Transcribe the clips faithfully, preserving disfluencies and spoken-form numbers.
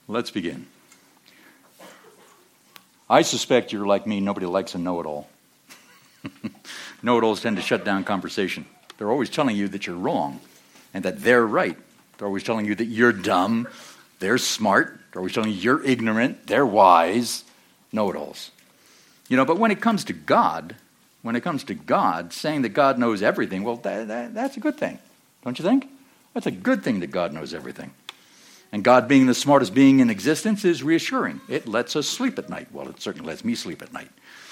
Let's begin. I suspect you're like me. Nobody likes a know-it-all. Know-it-alls tend to shut down conversation. They're always telling you that you're wrong and that they're right. They're always telling you that you're dumb. They're smart. They're always telling you you're ignorant. They're wise. Know-it-alls. You know, but when it comes to God, when it comes to God, saying that God knows everything, well, that, that, that's a good thing. Don't you think? That's a good thing that God knows everything. And God being the smartest being in existence is reassuring. It lets us sleep at night. Well, it certainly lets me sleep at night.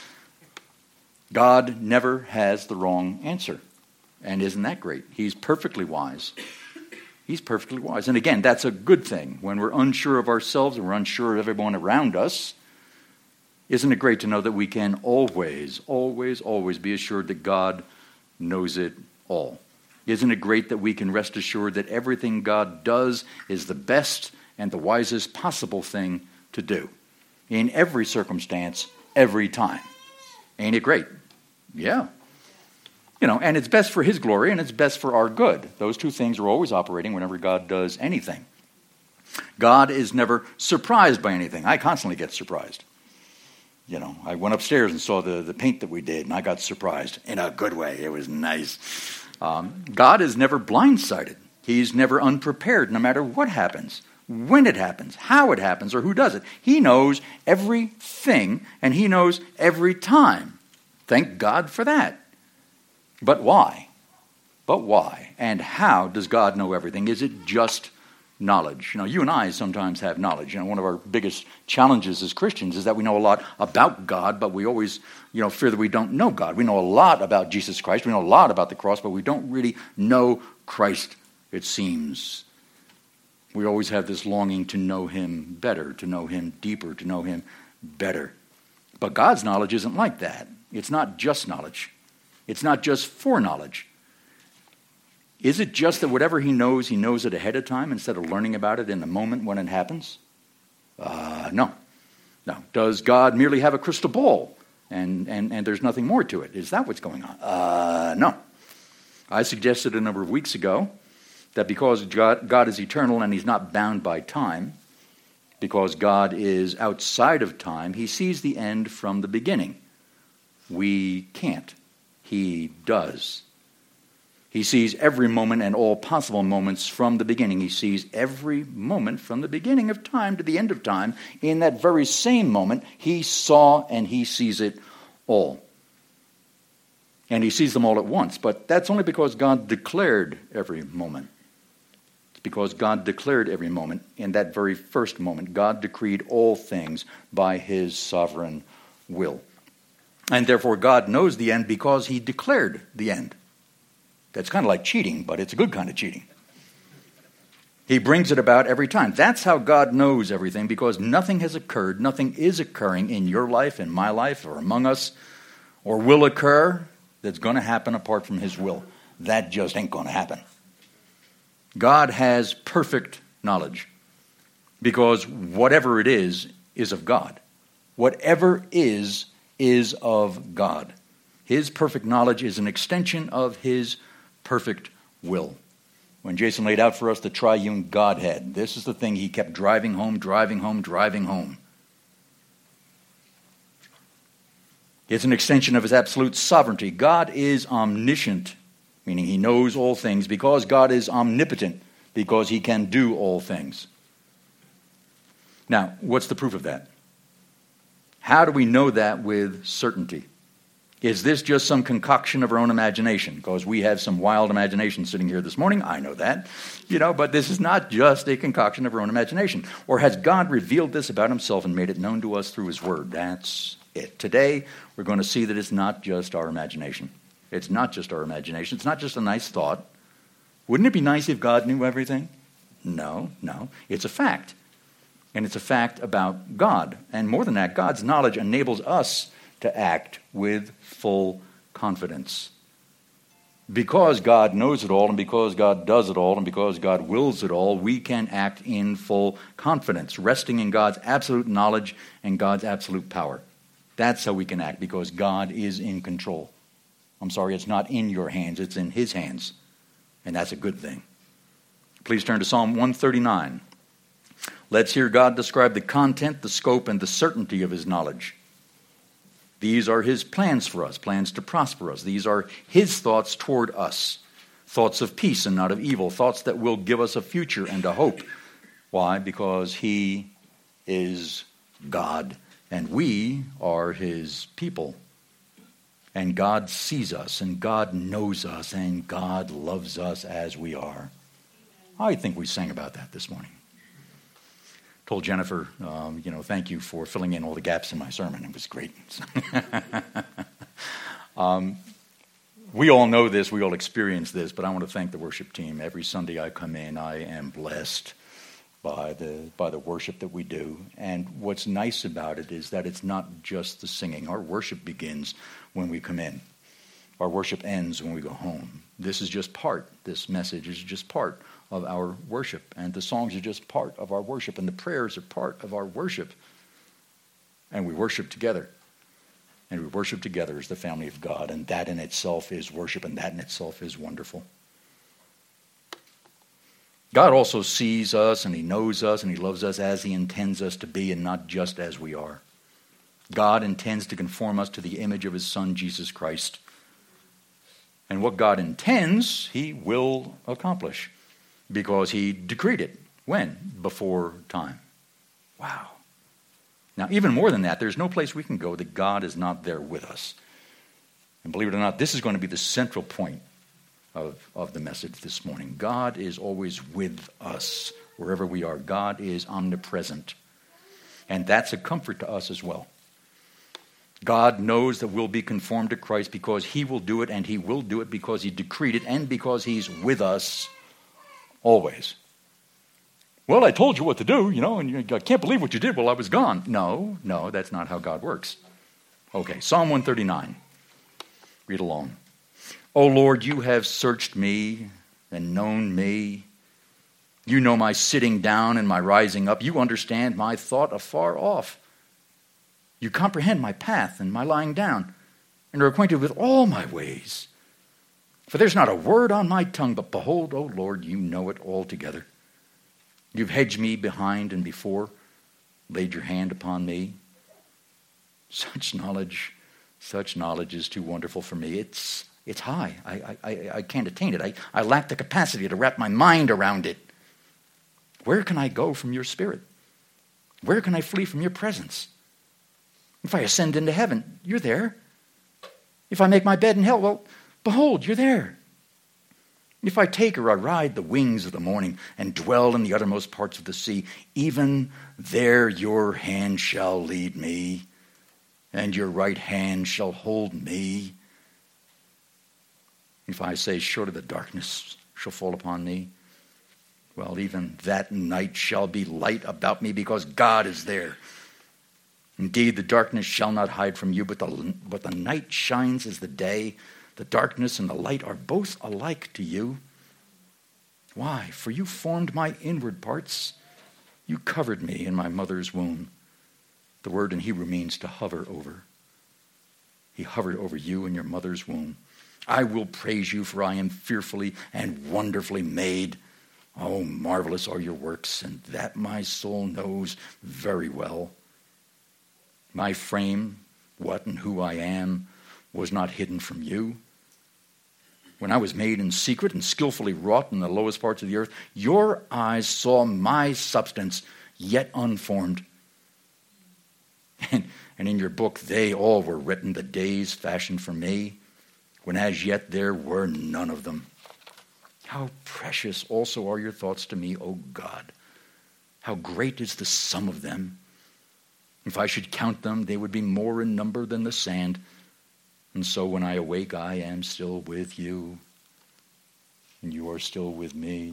God never has the wrong answer. And isn't that great? He's perfectly wise. He's perfectly wise. And again, that's a good thing. When we're unsure of ourselves and we're unsure of everyone around us, isn't it great to know that we can always, always, always be assured that God knows it all? Isn't it great that we can rest assured that everything God does is the best and the wisest possible thing to do in every circumstance, every time? Ain't it great? Yeah. You know, and it's best for His glory and it's best for our good. Those two things are always operating whenever God does anything. God is never surprised by anything. I constantly get surprised. You know, I went upstairs and saw the, the paint that we did, and I got surprised in a good way. It was nice. Um, God is never blindsided. He's never unprepared, no matter what happens, when it happens, how it happens, or who does it. He knows everything, and He knows every time. Thank God for that. But why? But why? And how does God know everything? Is it just knowledge? You know, you and I sometimes have knowledge. You know, one of our biggest challenges as Christians is that we know a lot about God, but we always, you know, fear that we don't know God. We know a lot about Jesus Christ. We know a lot about the cross, but we don't really know Christ, it seems. We always have this longing to know Him better, to know Him deeper, to know Him better. But God's knowledge isn't like that. It's not just knowledge. It's not just foreknowledge. Is it just that whatever He knows, He knows it ahead of time instead of learning about it in the moment when it happens? Uh, no. No. Does God merely have a crystal ball and, and, and there's nothing more to it? Is that what's going on? Uh, no. I suggested a number of weeks ago that because God, God is eternal and He's not bound by time, because God is outside of time, He sees the end from the beginning. We can't. He does. He sees every moment and all possible moments from the beginning. He sees every moment from the beginning of time to the end of time. In that very same moment, He saw and He sees it all. And He sees them all at once. But that's only because God declared every moment. It's because God declared every moment. In that very first moment, God decreed all things by His sovereign will. And therefore, God knows the end because He declared the end. That's kind of like cheating, but it's a good kind of cheating. He brings it about every time. That's how God knows everything, because nothing has occurred, nothing is occurring in your life, in my life, or among us, or will occur that's going to happen apart from His will. That just ain't going to happen. God has perfect knowledge, because whatever it is, is of God. Whatever is, is of God. His perfect knowledge is an extension of His perfect will. When Jason laid out for us the triune Godhead, this is the thing he kept driving home, driving home, driving home. It's an extension of His absolute sovereignty. God is omniscient, meaning He knows all things, because God is omnipotent, because He can do all things. Now, what's the proof of that? How do we know that with certainty? Is this just some concoction of our own imagination? Because we have some wild imagination sitting here this morning. I know that. You know, but this is not just a concoction of our own imagination. Or has God revealed this about Himself and made it known to us through His Word? That's it. Today, we're going to see that it's not just our imagination. It's not just our imagination. It's not just a nice thought. Wouldn't it be nice if God knew everything? No, no. It's a fact. And it's a fact about God. And more than that, God's knowledge enables us to act with full confidence. Because God knows it all, and because God does it all, and because God wills it all, we can act in full confidence, resting in God's absolute knowledge and God's absolute power. That's how we can act, because God is in control. I'm sorry, it's not in your hands, it's in His hands. And that's a good thing. Please turn to Psalm one thirty-nine. Let's hear God describe the content, the scope, and the certainty of his knowledge. These are his plans for us, plans to prosper us. These are his thoughts toward us, thoughts of peace and not of evil, thoughts that will give us a future and a hope. Why? Because he is God, and we are his people. And God sees us, and God knows us, and God loves us as we are. I think we sang about that this morning. Told Jennifer, um, you know, thank you for filling in all the gaps in my sermon. It was great. um, we all know this. We all experience this. But I want to thank the worship team. Every Sunday I come in, I am blessed by the by the worship that we do. And what's nice about it is that it's not just the singing. Our worship begins when we come in. Our worship ends when we go home. This is just part. This message is just part of our worship, and the songs are just part of our worship, and the prayers are part of our worship, and we worship together, and we worship together as the family of God, and that in itself is worship, and that in itself is wonderful. God also sees us, and he knows us, and he loves us as he intends us to be, and not just as we are. God intends to conform us to the image of his Son, Jesus Christ, and what God intends, he will accomplish. Because he decreed it. When? Before time. Wow. Now, even more than that, there's no place we can go that God is not there with us. And believe it or not, this is going to be the central point of, of the message this morning. God is always with us wherever we are. God is omnipresent. And that's a comfort to us as well. God knows that we'll be conformed to Christ because he will do it, and he will do it because he decreed it, and because he's with us always. Well, I told you what to do, you know, and you, I can't believe what you did while I was gone. No, no, that's not how God works. Okay, Psalm one thirty-nine. Read along. O Lord, you have searched me and known me. You know my sitting down and my rising up. You understand my thought afar off. You comprehend my path and my lying down, and are acquainted with all my ways. For there's not a word on my tongue, but behold, O Lord, you know it altogether. You've hedged me behind and before, laid your hand upon me. Such knowledge, such knowledge is too wonderful for me. It's it's high. I, I, I can't attain it. I, I lack the capacity to wrap my mind around it. Where can I go from your spirit? Where can I flee from your presence? If I ascend into heaven, you're there. If I make my bed in hell, well, behold, you're there. If I take or I ride the wings of the morning and dwell in the uttermost parts of the sea, even there your hand shall lead me, and your right hand shall hold me. If I say, surely the darkness shall fall upon me, well, even that night shall be light about me, because God is there. Indeed, the darkness shall not hide from you, but the, but the night shines as the day. The darkness and the light are both alike to you. Why? For you formed my inward parts. You covered me in my mother's womb. The word in Hebrew means to hover over. He hovered over you in your mother's womb. I will praise you, for I am fearfully and wonderfully made. Oh, marvelous are your works, and that my soul knows very well. My frame, what and who I am, was not hidden from you. When I was made in secret and skillfully wrought in the lowest parts of the earth, your eyes saw my substance, yet unformed. And, and in your book they all were written, the days fashioned for me, when as yet there were none of them. How precious also are your thoughts to me, O God. How great is the sum of them. If I should count them, they would be more in number than the sand. And so when I awake, I am still with you, and you are still with me.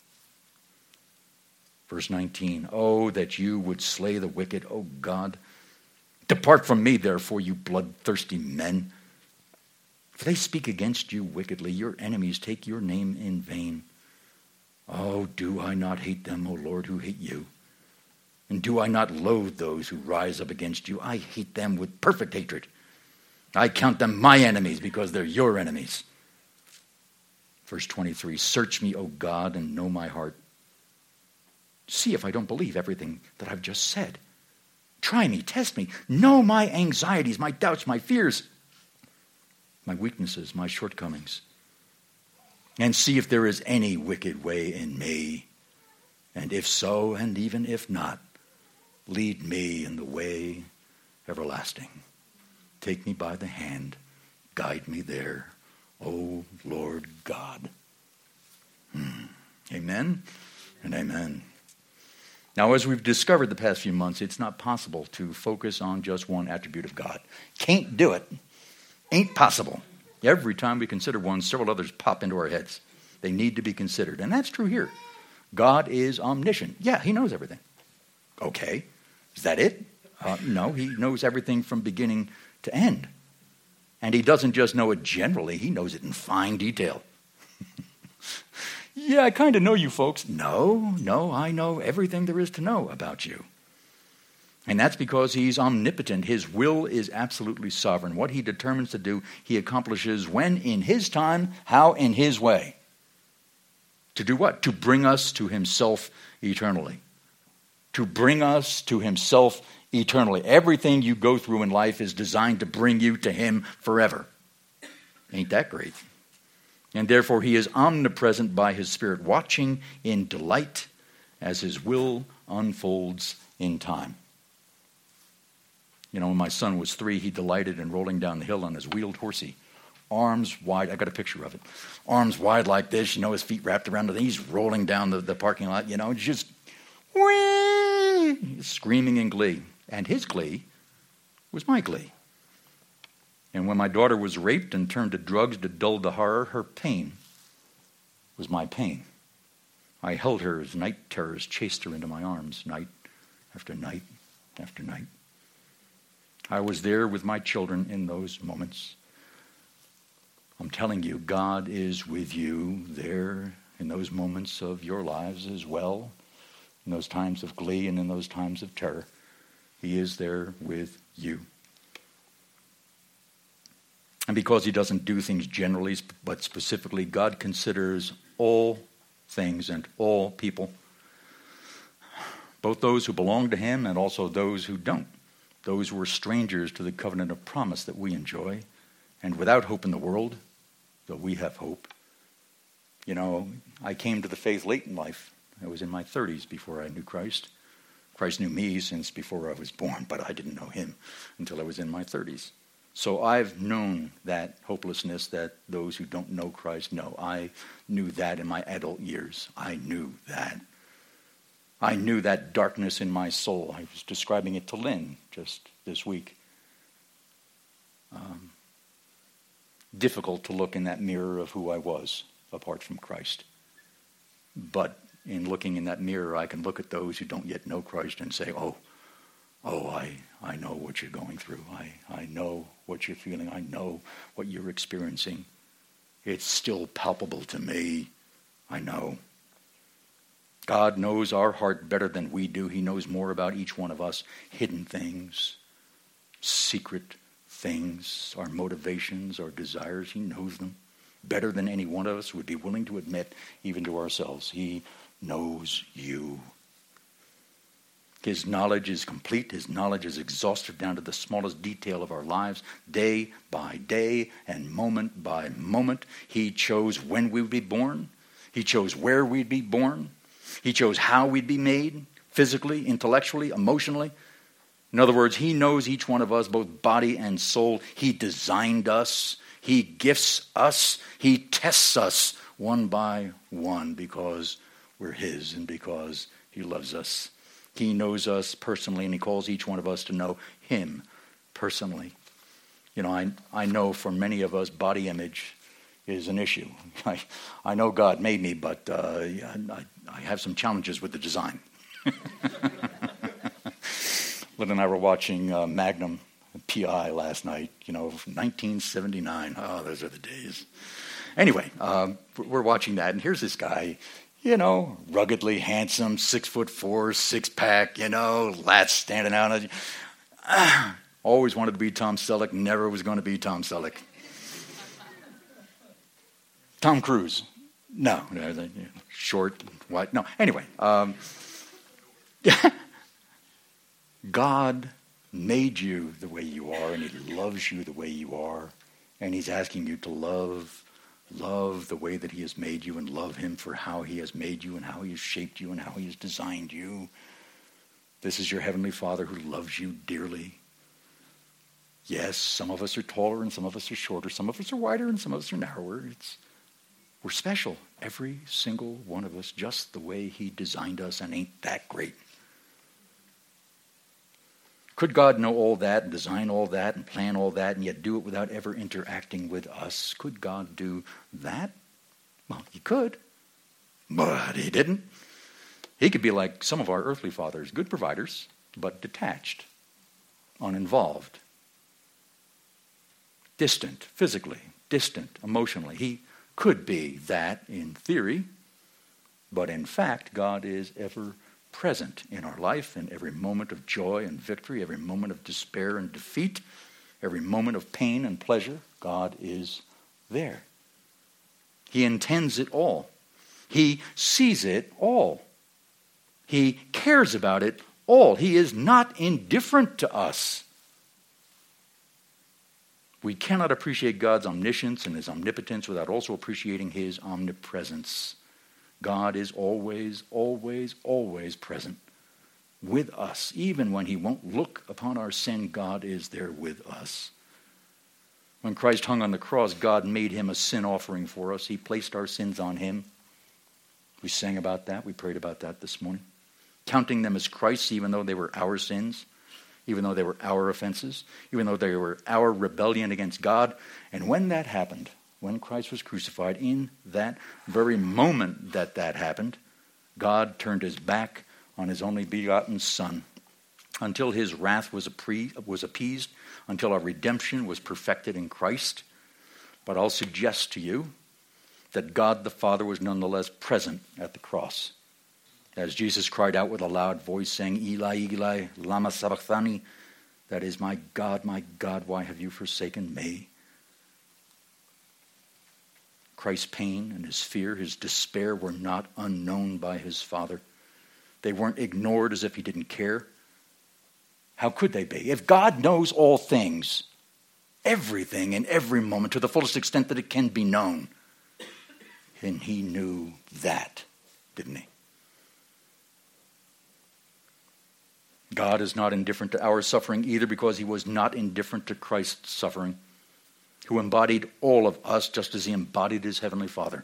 Verse nineteen, oh, that you would slay the wicked, O God. Depart from me, therefore, you bloodthirsty men. For they speak against you wickedly. Your enemies take your name in vain. Oh, do I not hate them, O Lord, who hate you? And do I not loathe those who rise up against you? I hate them with perfect hatred. I count them my enemies because they're your enemies. Verse twenty-three, search me, O God, and know my heart. See if I don't believe everything that I've just said. Try me, test me. Know my anxieties, my doubts, my fears, my weaknesses, my shortcomings. And see if there is any wicked way in me. And if so, and even if not, lead me in the way everlasting. Take me by the hand. Guide me there, O Lord God. Hmm. Amen and amen. Now, as we've discovered the past few months, it's not possible to focus on just one attribute of God. Can't do it. Ain't possible. Every time we consider one, several others pop into our heads. They need to be considered. And that's true here. God is omniscient. Yeah, he knows everything. Okay. Is that it? Uh, no, he knows everything from beginning to end. And he doesn't just know it generally. He knows it in fine detail. Yeah, I kind of know you folks. No, no, I know everything there is to know about you. And that's because he's omnipotent. His will is absolutely sovereign. What he determines to do, he accomplishes when in his time, how in his way. To do what? To bring us to himself eternally. To bring us to himself eternally. Everything you go through in life is designed to bring you to him forever. Ain't that great? And therefore he is omnipresent by his Spirit, watching in delight as his will unfolds in time. You know, when my son was three, he delighted in rolling down the hill on his wheeled horsey. Arms wide, I got a picture of it. Arms wide like this, you know, his feet wrapped around it. He's rolling down the, the parking lot, you know, just whee, screaming in glee. And his glee was my glee. And when my daughter was raped and turned to drugs to dull the horror, her pain was my pain. I held her as night terrors chased her into my arms, night after night after night. I was there with my children in those moments. I'm telling you, God is with you there in those moments of your lives as well, in those times of glee and in those times of terror. He is there with you. And because he doesn't do things generally, but specifically, God considers all things and all people, both those who belong to him and also those who don't, those who are strangers to the covenant of promise that we enjoy, and without hope in the world, though we have hope. You know, I came to the faith late in life. I was in my thirties before I knew Christ. Christ knew me since before I was born, but I didn't know him until I was in my thirties. So I've known that hopelessness that those who don't know Christ know. I knew that in my adult years. I knew that. I knew that darkness in my soul. I was describing it to Lynn just this week. Um, difficult to look in that mirror of who I was apart from Christ. But in looking in that mirror, I can look at those who don't yet know Christ and say, oh, oh, I, I know what you're going through. I, I know what you're feeling. I know what you're experiencing. It's still palpable to me. I know. God knows our heart better than we do. He knows more about each one of us. Hidden things, secret things, our motivations, our desires. He knows them better than any one of us would be willing to admit, even to ourselves. He knows you. His knowledge is complete. His knowledge is exhaustive down to the smallest detail of our lives, day by day and moment by moment. He chose when we would be born. He chose where we'd be born. He chose how we'd be made, physically, intellectually, emotionally. In other words, he knows each one of us, both body and soul. He designed us. He gifts us. He tests us one by one because we're his and because he loves us. He knows us personally, and he calls each one of us to know him personally. You know, I, I know for many of us, body image is an issue. I, I know God made me, but uh, I, I have some challenges with the design. Lynn and I were watching uh, Magnum P I last night, you know, nineteen seventy-nine. Oh, those are the days. Anyway, uh, we're watching that, and here's this guy, you know, ruggedly handsome, six foot four, six pack, you know, lats standing out. Ah, always wanted to be Tom Selleck, never was going to be Tom Selleck. Tom Cruise. No, short, white. No, anyway. Um, God made you the way you are, and he loves you the way you are, and he's asking you to love, love the way that he has made you, and love him for how he has made you and how he has shaped you and how he has designed you. This is your heavenly Father who loves you dearly. Yes, some of us are taller and some of us are shorter. Some of us are wider and some of us are narrower. It's, we're special, every single one of us, just the way he designed us, and ain't that great? Could God know all that and design all that and plan all that and yet do it without ever interacting with us? Could God do that? Well, he could, but he didn't. He could be like some of our earthly fathers, good providers, but detached, uninvolved, distant physically, distant emotionally. He could be that in theory, but in fact, God is ever present in our life in every moment of joy and victory, every moment of despair and defeat, every moment of pain and pleasure. God is there. He intends it all. He sees it all. He cares about it all. He is not indifferent to us. We cannot appreciate God's omniscience and his omnipotence without also appreciating his omnipresence. God is always, always, always present with us. Even when he won't look upon our sin, God is there with us. When Christ hung on the cross, God made him a sin offering for us. He placed our sins on him. We sang about that. We prayed about that this morning. Counting them as Christ's, even though they were our sins, even though they were our offenses, even though they were our rebellion against God. And when that happened, when Christ was crucified, in that very moment that that happened, God turned his back on his only begotten Son until his wrath was, appre- was appeased, until our redemption was perfected in Christ. But I'll suggest to you that God the Father was nonetheless present at the cross. As Jesus cried out with a loud voice, saying, Eli, Eli, lama sabachthani, that is, my God, my God, why have you forsaken me? Christ's pain and his fear, his despair were not unknown by his Father. They weren't ignored as if he didn't care. How could they be? If God knows all things, everything in every moment to the fullest extent that it can be known, then he knew that, didn't he? God is not indifferent to our suffering either, because he was not indifferent to Christ's suffering, who embodied all of us just as he embodied his heavenly Father.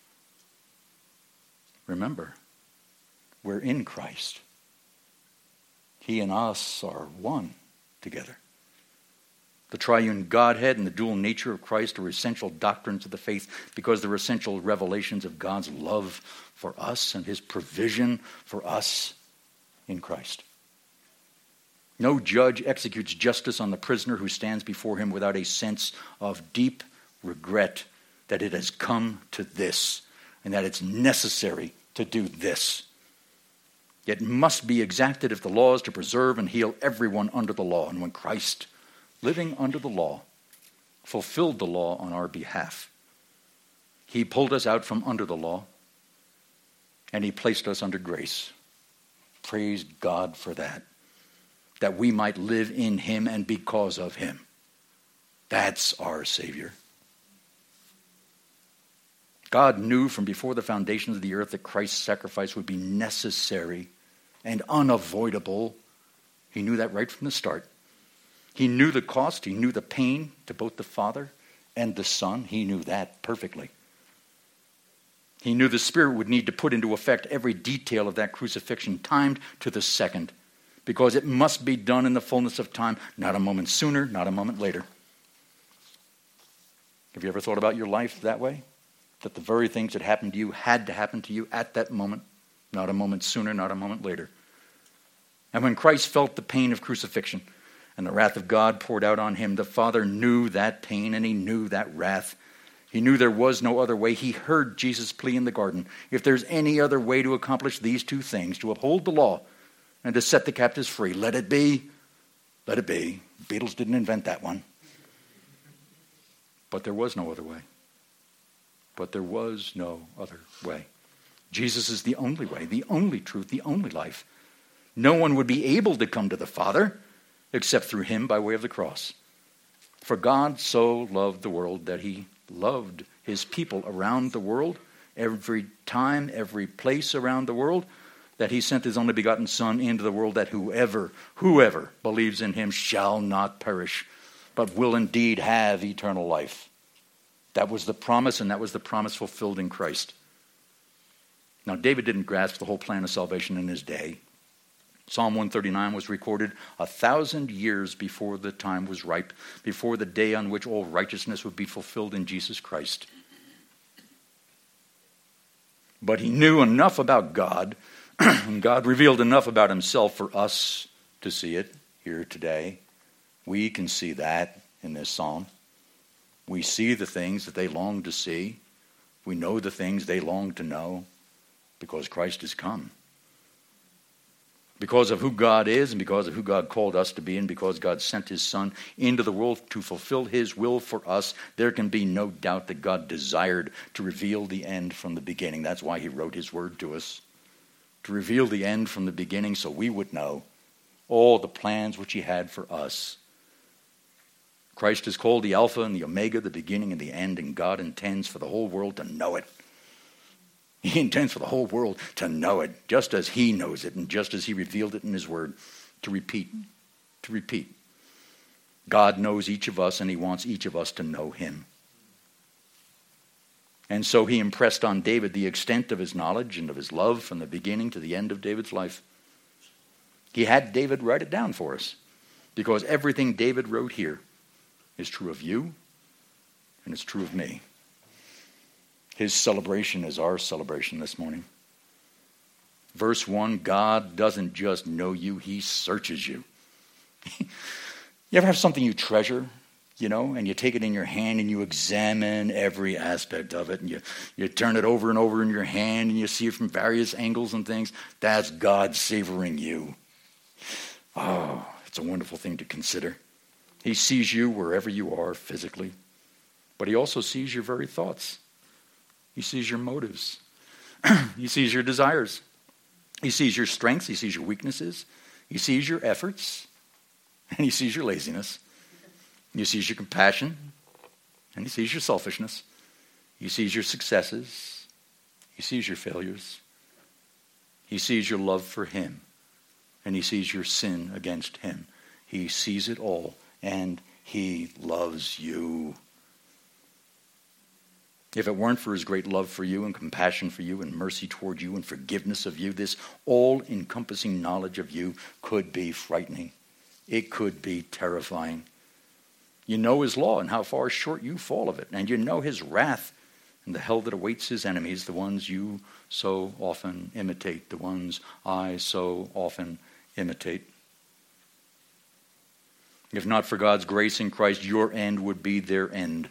Remember, we're in Christ. He and us are one together. The triune Godhead and the dual nature of Christ are essential doctrines of the faith because they're essential revelations of God's love for us and his provision for us in Christ. No judge executes justice on the prisoner who stands before him without a sense of deep regret that it has come to this and that it's necessary to do this. It must be exacted if the law is to preserve and heal everyone under the law. And when Christ, living under the law, fulfilled the law on our behalf, he pulled us out from under the law and he placed us under grace. Praise God for that. That we might live in him and because of him. That's our Savior. God knew from before the foundations of the earth that Christ's sacrifice would be necessary and unavoidable. He knew that right from the start. He knew the cost. He knew the pain to both the Father and the Son. He knew that perfectly. He knew the Spirit would need to put into effect every detail of that crucifixion, timed to the second. Because it must be done in the fullness of time, not a moment sooner, not a moment later. Have you ever thought about your life that way? That the very things that happened to you had to happen to you at that moment, not a moment sooner, not a moment later. And when Christ felt the pain of crucifixion and the wrath of God poured out on him, the Father knew that pain and he knew that wrath. He knew there was no other way. He heard Jesus' plea in the garden. If there's any other way to accomplish these two things, to uphold the law and to set the captives free, let it be. Let it be. The Beatles didn't invent that one. But there was no other way. But there was no other way. Jesus is the only way, the only truth, the only life. No one would be able to come to the Father except through him by way of the cross. For God so loved the world that he loved his people around the world, every time, every place around the world, that he sent his only begotten Son into the world, that whoever, whoever believes in him shall not perish, but will indeed have eternal life. That was the promise, and that was the promise fulfilled in Christ. Now, David didn't grasp the whole plan of salvation in his day. Psalm one thirty-nine was recorded a thousand years before the time was ripe, before the day on which all righteousness would be fulfilled in Jesus Christ. But he knew enough about God, and God revealed enough about himself for us to see it here today. We can see that in this psalm. We see the things that they long to see. We know the things they long to know because Christ has come. Because of who God is and because of who God called us to be and because God sent his Son into the world to fulfill his will for us, there can be no doubt that God desired to reveal the end from the beginning. That's why he wrote his word to us, to reveal the end from the beginning so we would know all the plans which he had for us. Christ is called the Alpha and the Omega, the beginning and the end, and God intends for the whole world to know it. He intends for the whole world to know it, just as he knows it and just as he revealed it in his word, to repeat, to repeat. God knows each of us and he wants each of us to know him. And so he impressed on David the extent of his knowledge and of his love from the beginning to the end of David's life. He had David write it down for us because everything David wrote here is true of you and it's true of me. His celebration is our celebration this morning. Verse one, God doesn't just know you, he searches you. You ever have something you treasure, you know, and you take it in your hand and you examine every aspect of it and you, you turn it over and over in your hand and you see it from various angles and things? That's God savoring you. Oh, it's a wonderful thing to consider. He sees you wherever you are physically, but he also sees your very thoughts. He sees your motives. He sees your desires. He sees your strengths. He sees your weaknesses. He sees your efforts. And he sees your laziness. He sees your compassion. And he sees your selfishness. He sees your successes. He sees your failures. He sees your love for him. And he sees your sin against him. He sees it all. And he loves you. If it weren't for his great love for you and compassion for you and mercy toward you and forgiveness of you, this all-encompassing knowledge of you could be frightening. It could be terrifying. You know his law and how far short you fall of it. And you know his wrath and the hell that awaits his enemies, the ones you so often imitate, the ones I so often imitate. If not for God's grace in Christ, your end would be their end.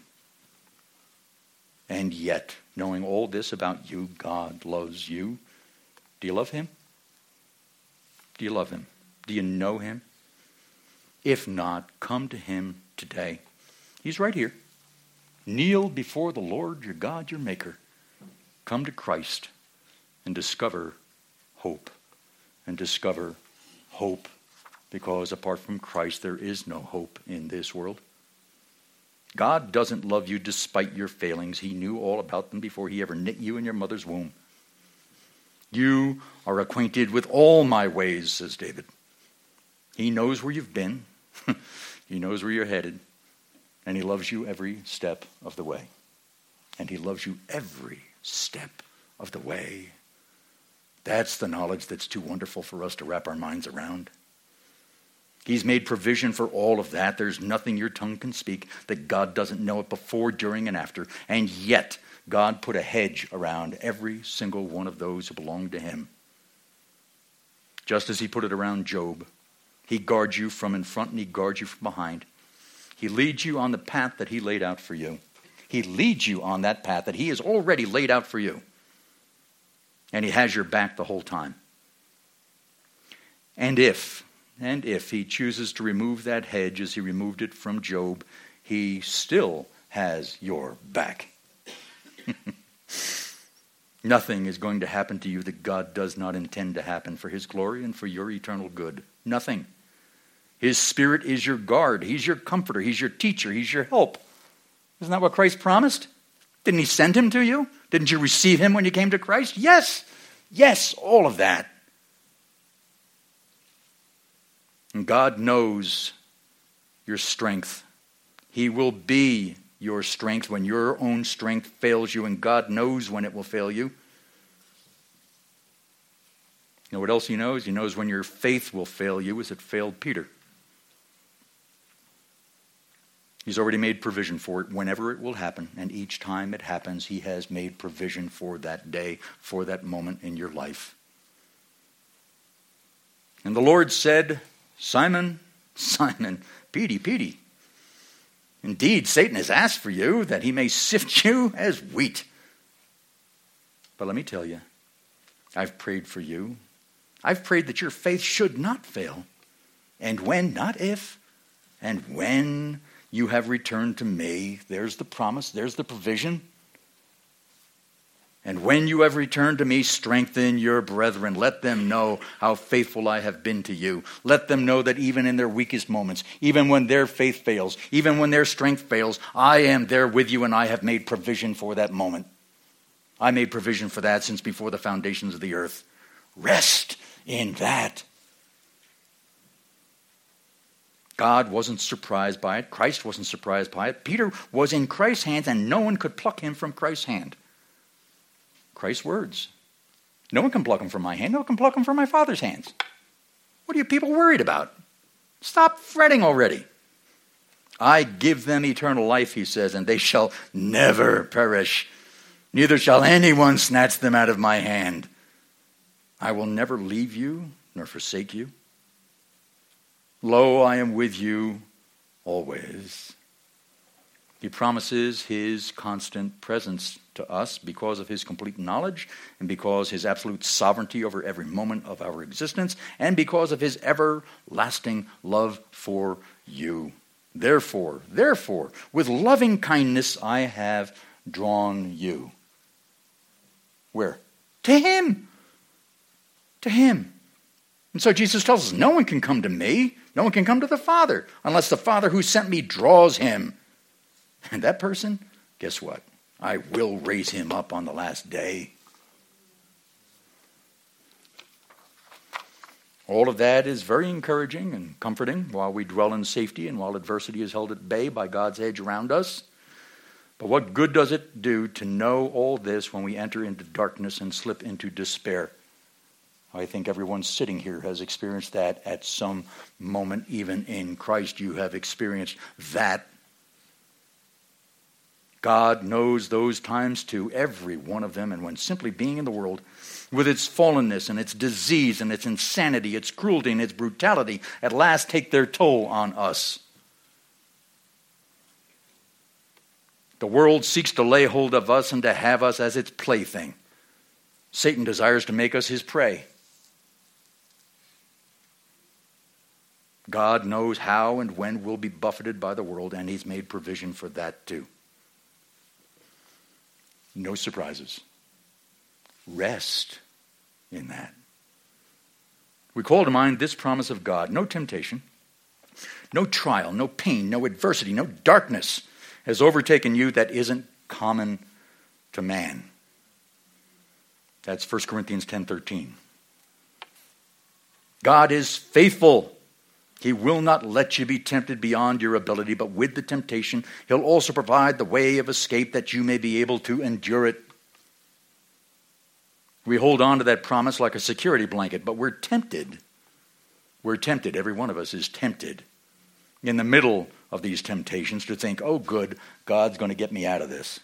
And yet, knowing all this about you, God loves you. Do you love him? Do you love him? Do you know him? If not, come to him today. He's right here. Kneel before the Lord your God, your Maker. Come to Christ and discover hope. And discover hope. Because apart from Christ, there is no hope in this world. God doesn't love you despite your failings. He knew all about them before he ever knit you in your mother's womb. You are acquainted with all my ways, says David. He knows where you've been. He knows where you're headed. And he loves you every step of the way. And he loves you every step of the way. That's the knowledge that's too wonderful for us to wrap our minds around. He's made provision for all of that. There's nothing your tongue can speak that God doesn't know it before, during, and after. And yet, God put a hedge around every single one of those who belong to him. Just as he put it around Job. He guards you from in front and he guards you from behind. He leads you on the path that he laid out for you. He leads you on that path that he has already laid out for you. And he has your back the whole time. And if... And if he chooses to remove that hedge as he removed it from Job, he still has your back. Nothing is going to happen to you that God does not intend to happen for his glory and for your eternal good. Nothing. His Spirit is your guard. He's your comforter. He's your teacher. He's your help. Isn't that what Christ promised? Didn't he send him to you? Didn't you receive him when you came to Christ? Yes. Yes, all of that. And God knows your strength. He will be your strength when your own strength fails you, and God knows when it will fail you. You know what else he knows? He knows when your faith will fail you, as it failed Peter. He's already made provision for it whenever it will happen, and each time it happens, he has made provision for that day, for that moment in your life. And the Lord said, Simon, Simon, Petey, Petey, indeed, Satan has asked for you that he may sift you as wheat. But let me tell you, I've prayed for you. I've prayed that your faith should not fail. And when, not if, and when you have returned to me, there's the promise, there's the provision. And when you have returned to me, strengthen your brethren. Let them know how faithful I have been to you. Let them know that even in their weakest moments, even when their faith fails, even when their strength fails, I am there with you and I have made provision for that moment. I made provision for that since before the foundations of the earth. Rest in that. God wasn't surprised by it. Christ wasn't surprised by it. Peter was in Christ's hands and no one could pluck him from Christ's hand. Christ's words. No one can pluck him from my hand. No one can pluck him from my Father's hands. What are you people worried about? Stop fretting already. I give them eternal life, he says, and they shall never perish. Neither shall anyone snatch them out of my hand. I will never leave you nor forsake you. Lo, I am with you always. He promises his constant presence to us because of his complete knowledge and because his absolute sovereignty over every moment of our existence and because of his everlasting love for you. Therefore, therefore, with loving kindness I have drawn you. Where? To him. To him. And so Jesus tells us, no one can come to me. No one can come to the Father unless the Father who sent me draws him. And that person, guess what? I will raise him up on the last day. All of that is very encouraging and comforting while we dwell in safety and while adversity is held at bay by God's hedge around us. But what good does it do to know all this when we enter into darkness and slip into despair? I think everyone sitting here has experienced that at some moment. Even in Christ, you have experienced that. God knows those times too, every one of them. And when simply being in the world, with its fallenness and its disease and its insanity, its cruelty and its brutality, at last take their toll on us. The world seeks to lay hold of us and to have us as its plaything. Satan desires to make us his prey. God knows how and when we'll be buffeted by the world, and he's made provision for that too. No surprises. Rest in that. We call to mind this promise of God. No temptation, no trial, no pain, no adversity, no darkness has overtaken you that isn't common to man. That's First Corinthians ten thirteen. God is faithful. He will not let you be tempted beyond your ability, but with the temptation, he'll also provide the way of escape that you may be able to endure it. We hold on to that promise like a security blanket, but we're tempted. We're tempted. Every one of us is tempted in the middle of these temptations to think, oh good, God's going to get me out of this.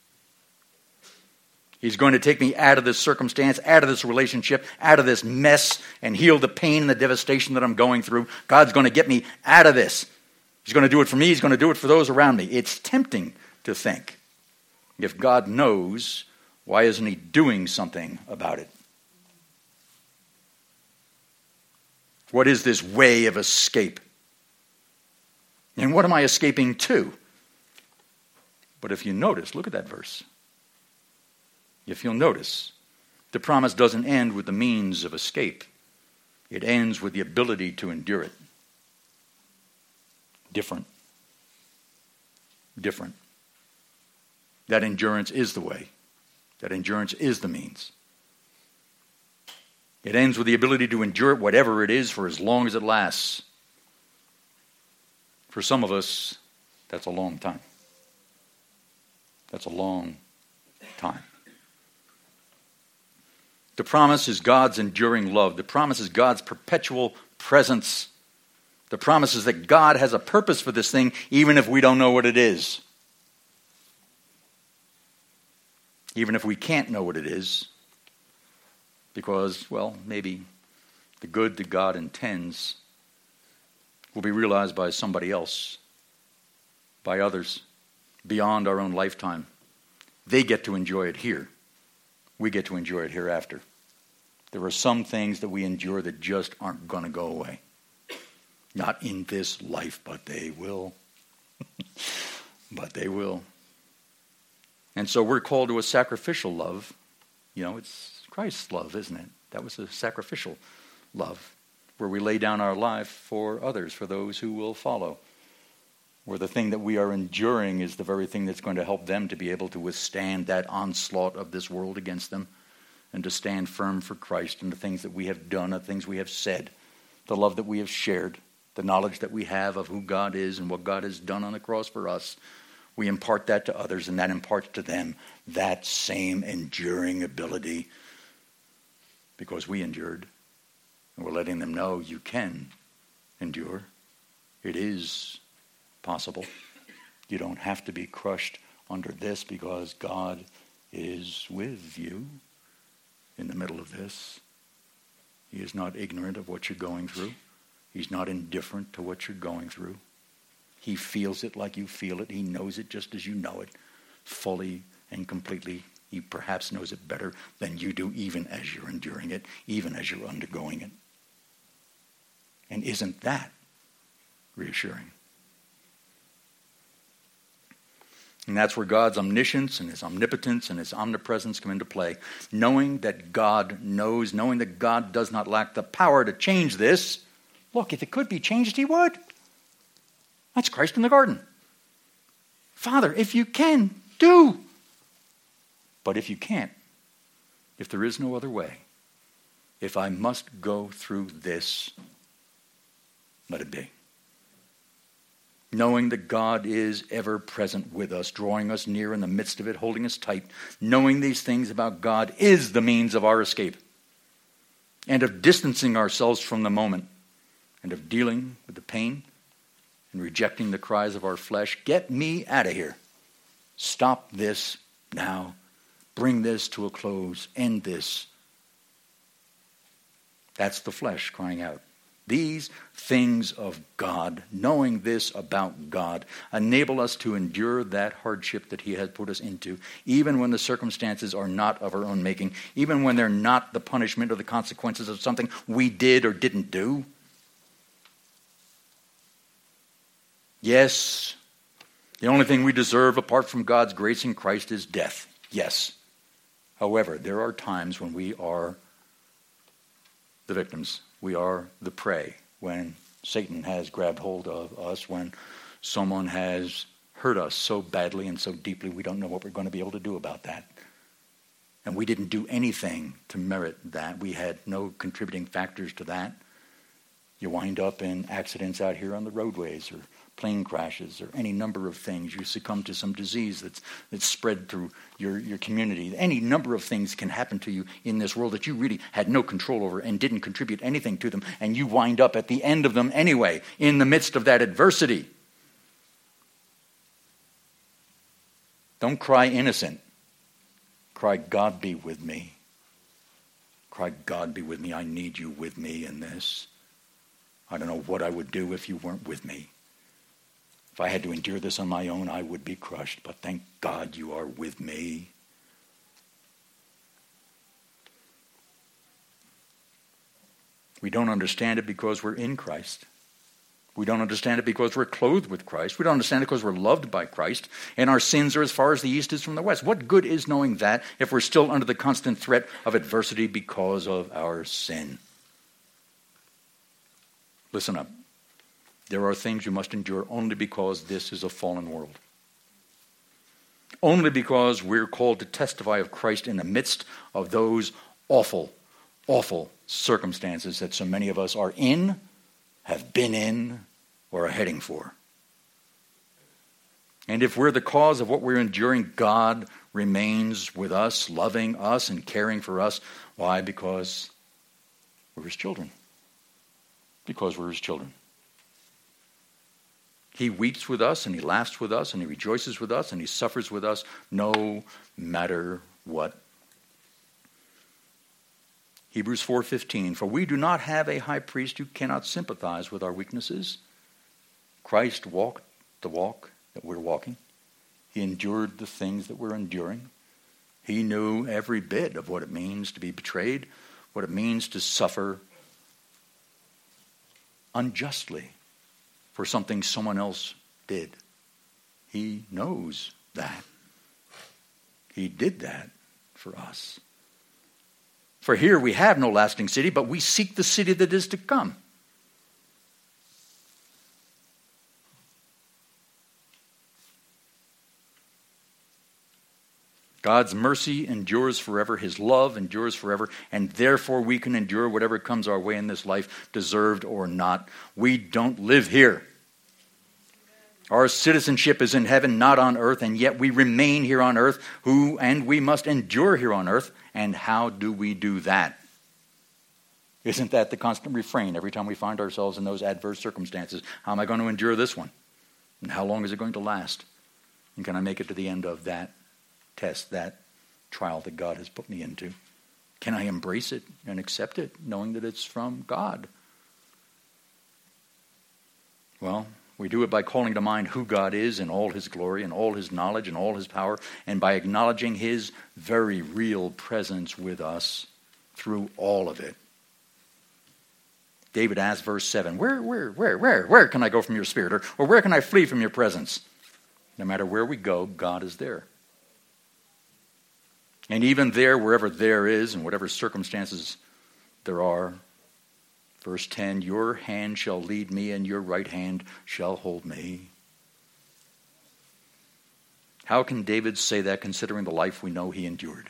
He's going to take me out of this circumstance, out of this relationship, out of this mess, and heal the pain and the devastation that I'm going through. God's going to get me out of this. He's going to do it for me. He's going to do it for those around me. It's tempting to think, if God knows, why isn't he doing something about it? What is this way of escape? And what am I escaping to? But if you notice, look at that verse. If you'll notice, the promise doesn't end with the means of escape. It ends with the ability to endure it. Different. Different. That endurance is the way. That endurance is the means. It ends with the ability to endure whatever it is for as long as it lasts. For some of us, that's a long time. That's a long time. The promise is God's enduring love. The promise is God's perpetual presence. The promise is that God has a purpose for this thing, even if we don't know what it is. Even if we can't know what it is, because, well, maybe the good that God intends will be realized by somebody else, by others, beyond our own lifetime. They get to enjoy it here. We get to enjoy it hereafter. There are some things that we endure that just aren't going to go away. Not in this life, but they will. But they will. And so we're called to a sacrificial love. You know, it's Christ's love, isn't it? That was a sacrificial love, where we lay down our life for others, for those who will follow. Where the thing that we are enduring is the very thing that's going to help them to be able to withstand that onslaught of this world against them, and to stand firm for Christ and the things that we have done, the things we have said, the love that we have shared, the knowledge that we have of who God is and what God has done on the cross for us. We impart that to others, and that imparts to them that same enduring ability, because we endured. And we're letting them know you can endure. It is possible. You don't have to be crushed under this, because God is with you in the middle of this. He is not ignorant of what you're going through. He's not indifferent to what you're going through. He feels it like you feel it. He knows it just as you know it, fully and completely. He perhaps knows it better than you do, even as you're enduring it, even as you're undergoing it. And isn't that reassuring? And that's where God's omniscience and his omnipotence and his omnipresence come into play. Knowing that God knows, knowing that God does not lack the power to change this. Look, if it could be changed, he would. That's Christ in the garden. Father, if you can, do. But if you can't, if there is no other way, if I must go through this, let it be. Knowing that God is ever present with us, drawing us near in the midst of it, holding us tight. Knowing these things about God is the means of our escape, and of distancing ourselves from the moment, and of dealing with the pain and rejecting the cries of our flesh. Get me out of here. Stop this now. Bring this to a close. End this. That's the flesh crying out. These things of God, knowing this about God, enable us to endure that hardship that he has put us into, even when the circumstances are not of our own making, even when they're not the punishment or the consequences of something we did or didn't do. Yes, the only thing we deserve apart from God's grace in Christ is death. Yes. However, there are times when we are the victims. We are the prey. When Satan has grabbed hold of us, when someone has hurt us so badly and so deeply, we don't know what we're going to be able to do about that. And we didn't do anything to merit that. We had no contributing factors to that. You wind up in accidents out here on the roadways, or plane crashes, or any number of things. You succumb to some disease that's that's spread through your, your community. Any number of things can happen to you in this world that you really had no control over and didn't contribute anything to them, and you wind up at the end of them anyway, in the midst of that adversity. Don't cry innocent. Cry, God be with me. Cry, God be with me. I need you with me in this. I don't know what I would do if you weren't with me. If I had to endure this on my own, I would be crushed. But thank God you are with me. We don't understand it because we're in Christ. We don't understand it because we're clothed with Christ. We don't understand it because we're loved by Christ. And our sins are as far as the east is from the west. What good is knowing that if we're still under the constant threat of adversity because of our sin? Listen up. There are things you must endure only because this is a fallen world. Only because we're called to testify of Christ in the midst of those awful, awful circumstances that so many of us are in, have been in, or are heading for. And if we're the cause of what we're enduring, God remains with us, loving us and caring for us. Why? Because we're his children. Because we're his children. He weeps with us, and he laughs with us, and he rejoices with us, and he suffers with us, no matter what. Hebrews four fifteen, for we do not have a high priest who cannot sympathize with our weaknesses. Christ walked the walk that we're walking. He endured the things that we're enduring. He knew every bit of what it means to be betrayed, what it means to suffer unjustly for something someone else did. He knows that. He did that for us. For here we have no lasting city, but we seek the city that is to come. God's mercy endures forever. His love endures forever. And therefore we can endure whatever comes our way in this life, deserved or not. We don't live here. Our citizenship is in heaven, not on earth, and yet we remain here on earth, who and we must endure here on earth. And how do we do that? Isn't that the constant refrain every time we find ourselves in those adverse circumstances? How am I going to endure this one? And how long is it going to last? And can I make it to the end of that test, that trial that God has put me into? Can I embrace it and accept it, knowing that it's from God? Well, we do it by calling to mind who God is in all his glory and all his knowledge and all his power, and by acknowledging his very real presence with us through all of it. David asked, verse seven, where, where, where, where, where can I go from your spirit? Or, or where can I flee from your presence? No matter where we go, God is there. And even there, wherever there is, and whatever circumstances there are, verse ten, your hand shall lead me, and your right hand shall hold me. How can David say that, considering the life we know he endured?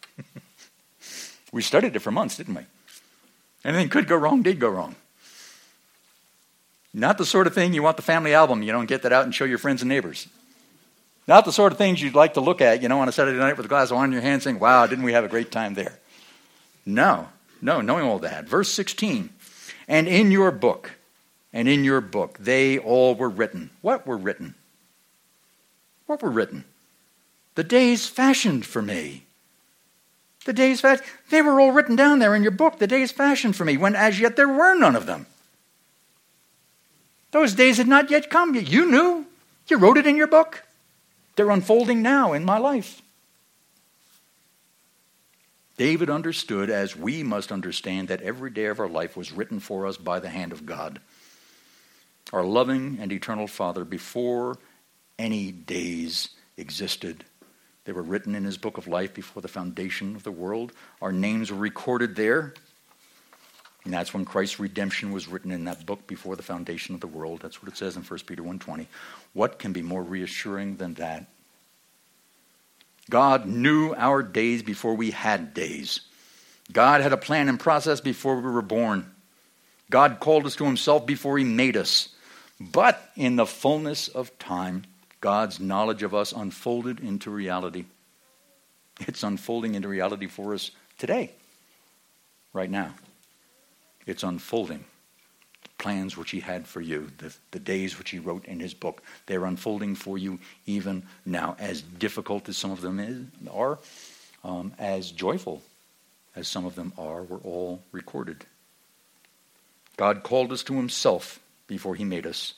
We studied it for months, didn't we? Anything could go wrong, did go wrong. Not the sort of thing you want the family album, you don't get that out and show your friends and neighbors. Not the sort of things you'd like to look at, you know, on a Saturday night with a glass of wine in your hand saying, wow, didn't we have a great time there? No, no, knowing all that. Verse sixteen, and in your book, and in your book, they all were written. What were written? What were written? The days fashioned for me. The days fashioned. They were all written down there in your book, the days fashioned for me, when as yet there were none of them. Those days had not yet come. You knew. You wrote it in your book. They're unfolding now in my life. David understood, as we must understand, that every day of our life was written for us by the hand of God, our loving and eternal Father, before any days existed. They were written in his book of life before the foundation of the world. Our names were recorded there. And that's when Christ's redemption was written in that book before the foundation of the world. That's what it says in First Peter one twenty. What can be more reassuring than that? God knew our days before we had days. God had a plan and process before we were born. God called us to himself before he made us. But in the fullness of time, God's knowledge of us unfolded into reality. It's unfolding into reality for us today, right now. It's unfolding. The plans which he had for you, the, the days which he wrote in his book, they're unfolding for you even now. As difficult as some of them is, are, um, as joyful as some of them are, were all recorded. God called us to himself before he made us.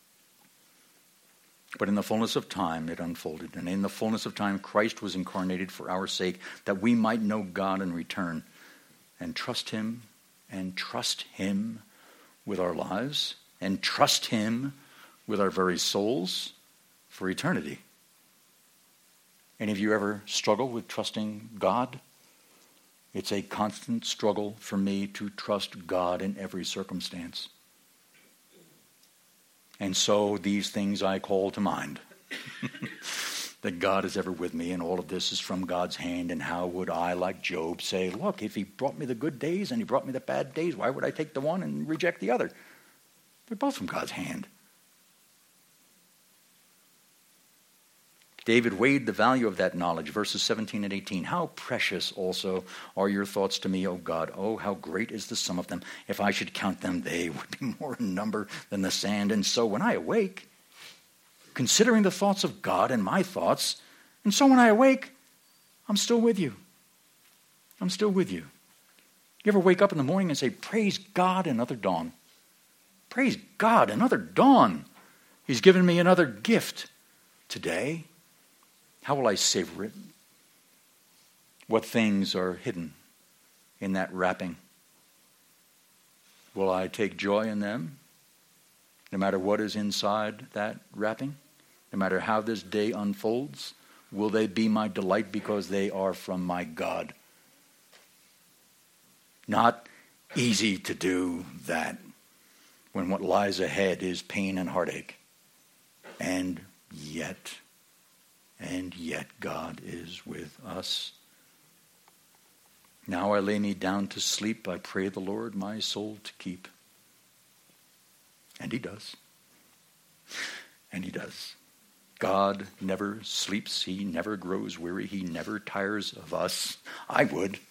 But in the fullness of time, it unfolded. And in the fullness of time, Christ was incarnated for our sake, that we might know God in return and trust him and trust him with our lives and trust him with our very souls for eternity. Any of you ever struggle with trusting God? It's a constant struggle for me to trust God in every circumstance. And so these things I call to mind. That God is ever with me, and all of this is from God's hand. And how would I, like Job, say, look, if he brought me the good days and he brought me the bad days, why would I take the one and reject the other? They're both from God's hand. David weighed the value of that knowledge, verses seventeen and eighteen. How precious also are your thoughts to me, O God. Oh, how great is the sum of them. If I should count them, they would be more in number than the sand. And so when I awake, considering the thoughts of God and my thoughts, and so when I awake, I'm still with you. I'm still with you. You ever wake up in the morning and say, praise God, another dawn. Praise God, another dawn. He's given me another gift today. How will I savor it? What things are hidden in that wrapping? Will I take joy in them, no matter what is inside that wrapping? No matter how this day unfolds, will they be my delight because they are from my God? Not easy to do that when what lies ahead is pain and heartache. And yet... And yet God is with us. Now I lay me down to sleep. I pray the Lord my soul to keep. And he does. And he does. God never sleeps. He never grows weary. He never tires of us. I would.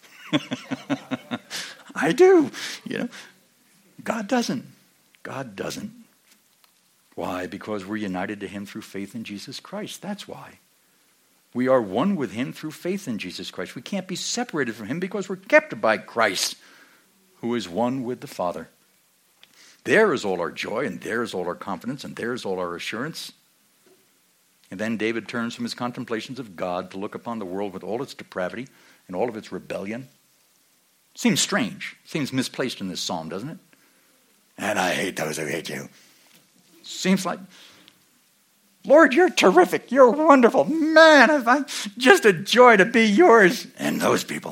I do. You know, God doesn't. God doesn't. Why? Because we're united to him through faith in Jesus Christ. That's why. We are one with him through faith in Jesus Christ. We can't be separated from him because we're kept by Christ, who is one with the Father. There is all our joy, and there is all our confidence, and there is all our assurance. And then David turns from his contemplations of God to look upon the world with all its depravity and all of its rebellion. Seems strange. Seems misplaced in this psalm, doesn't it? And I hate those who hate you. Seems like... Lord, you're terrific. You're wonderful. Man, if I, just a joy to be yours and those people.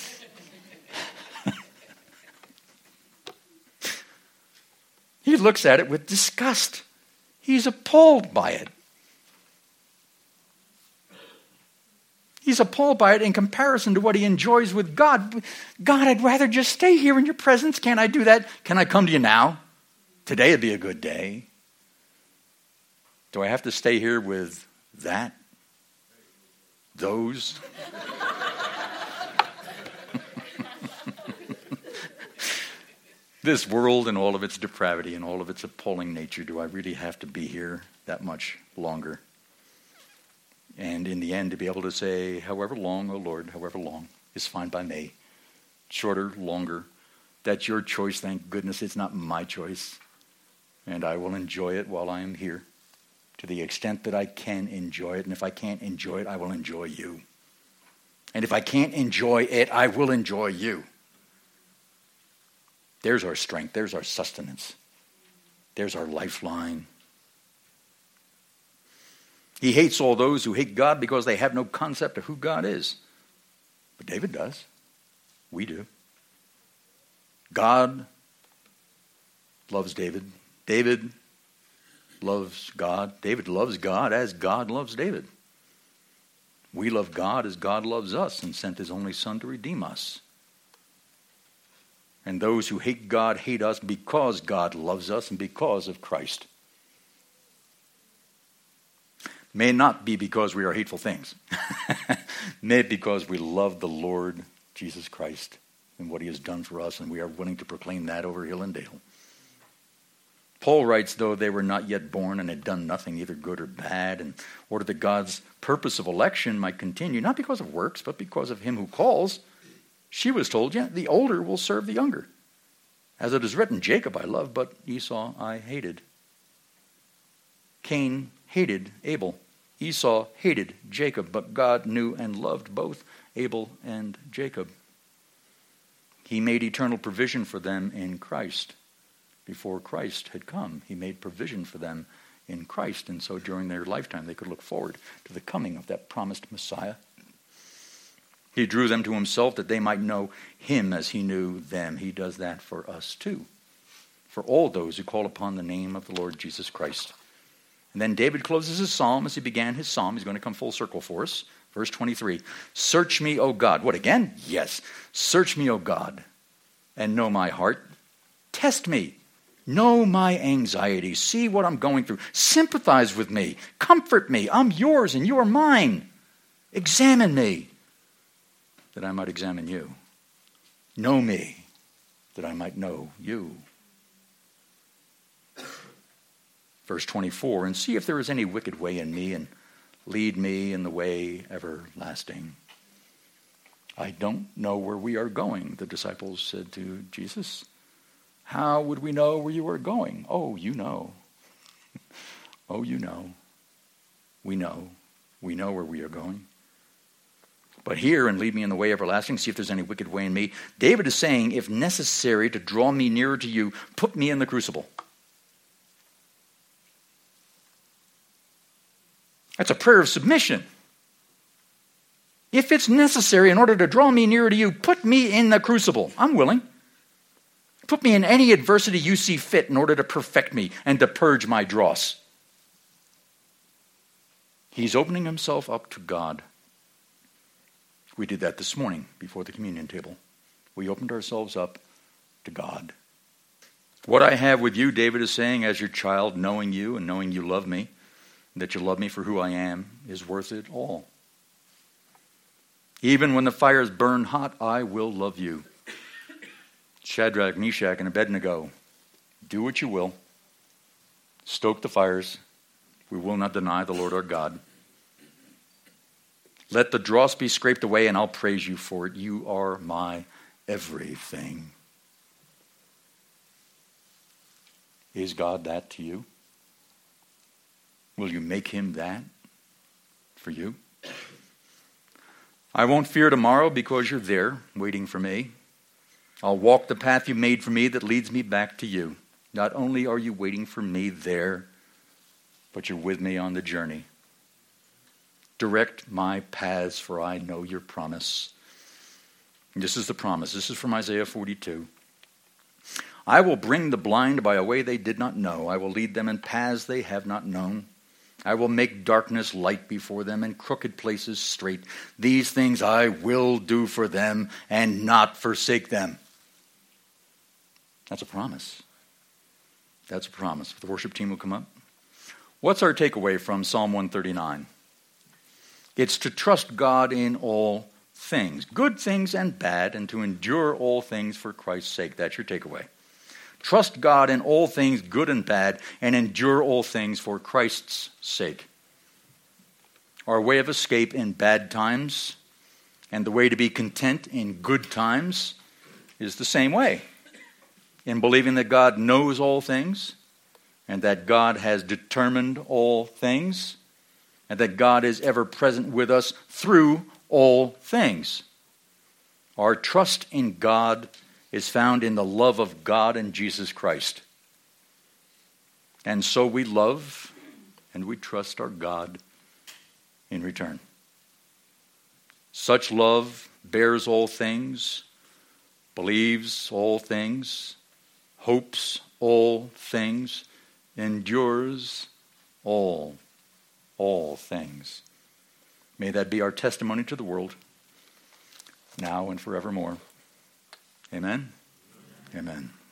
He looks at it with disgust. He's appalled by it. He's appalled by it in comparison to what he enjoys with God. God, I'd rather just stay here in your presence. Can't I do that? Can I come to you now? Today would be a good day. Do I have to stay here with that? Those? This world and all of its depravity and all of its appalling nature, do I really have to be here that much longer? And in the end, to be able to say, however long, O Lord, however long, is fine by me. Shorter, longer. That's your choice, thank goodness. It's not my choice. And I will enjoy it while I am here, to the extent that I can enjoy it. And if I can't enjoy it, I will enjoy you. And if I can't enjoy it, I will enjoy you. There's our strength. There's our sustenance. There's our lifeline. He hates all those who hate God because they have no concept of who God is. But David does. We do. God loves David. David loves God. David loves God as God loves David. We love God as God loves us and sent his only Son to redeem us. And those who hate God hate us because God loves us and because of Christ. May not be because we are hateful things. May it because we love the Lord Jesus Christ and what he has done for us, and we are willing to proclaim that over hill and dale. Paul writes, though they were not yet born and had done nothing, either good or bad, in order that God's purpose of election might continue, not because of works, but because of him who calls. She was told, yeah, the older will serve the younger. As it is written, Jacob I loved, but Esau I hated. Cain hated Abel. Esau hated Jacob, but God knew and loved both Abel and Jacob. He made eternal provision for them in Christ, before Christ had come. He made provision for them in Christ, and so during their lifetime they could look forward to the coming of that promised Messiah. He drew them to himself that they might know him as he knew them. He does that for us too, for all those who call upon the name of the Lord Jesus Christ. And then David closes his psalm as he began his psalm. He's going to come full circle for us. Verse twenty-three, search me, O God. What, again? Yes. Search me, O God, and know my heart. Test me. Know my anxiety. See what I'm going through. Sympathize with me. Comfort me. I'm yours and you are mine. Examine me, that I might examine you. Know me, that I might know you. Verse twenty-four, and see if there is any wicked way in me, and lead me in the way everlasting. I don't know where we are going, the disciples said to Jesus. How would we know where you are going? Oh, you know. Oh, you know. We know. We know where we are going. But here, and lead me in the way everlasting, see if there's any wicked way in me. David is saying, if necessary to draw me nearer to you, put me in the crucible. That's a prayer of submission. If it's necessary in order to draw me nearer to you, put me in the crucible. I'm willing. Put me in any adversity you see fit in order to perfect me and to purge my dross. He's opening himself up to God. We did that this morning before the communion table. We opened ourselves up to God. What I have with you, David is saying, as your child, knowing you and knowing you love me, that you love me for who I am, is worth it all. Even when the fires burn hot, I will love you. Shadrach, Meshach, and Abednego, do what you will. Stoke the fires. We will not deny the Lord our God. Let the dross be scraped away, and I'll praise you for it. You are my everything. Is God that to you? Will you make him that for you? I won't fear tomorrow because you're there waiting for me. I'll walk the path you made for me that leads me back to you. Not only are you waiting for me there, but you're with me on the journey. Direct my paths, for I know your promise. And this is the promise. This is from Isaiah forty-two. I will bring the blind by a way they did not know. I will lead them in paths they have not known. I will make darkness light before them and crooked places straight. These things I will do for them and not forsake them. That's a promise. That's a promise. If the worship team will come up. What's our takeaway from Psalm one thirty-nine? It's to trust God in all things, good things and bad, and to endure all things for Christ's sake. That's your takeaway. Trust God in all things, good and bad, and endure all things for Christ's sake. Our way of escape in bad times and the way to be content in good times is the same way. In believing that God knows all things and that God has determined all things and that God is ever present with us through all things. Our trust in God is found in the love of God and Jesus Christ. And so we love and we trust our God in return. Such love bears all things, believes all things, hopes all things, endures all, all things. May that be our testimony to the world, now and forevermore. Amen? Amen.